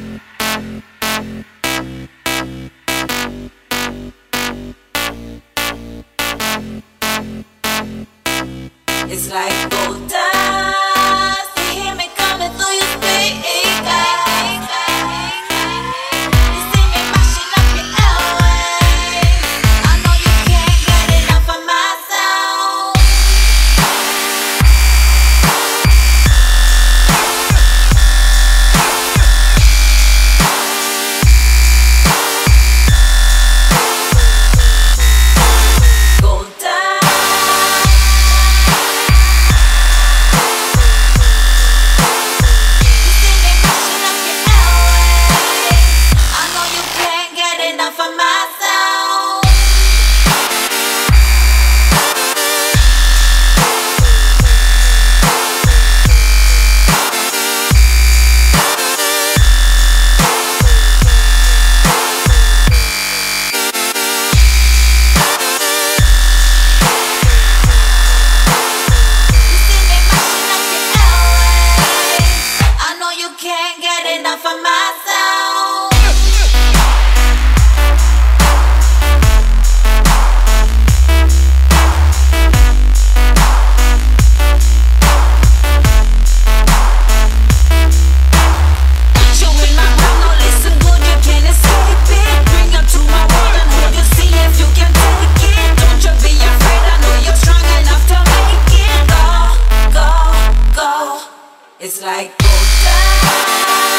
It's like gold dust. You hear me coming through your speakers. You see me mashing up your airwaves. I know you can't get enough of my sound. Gold dust. For myself, you see me mashing up your airwaves. I know you can't get enough of myself. It's like gold dust.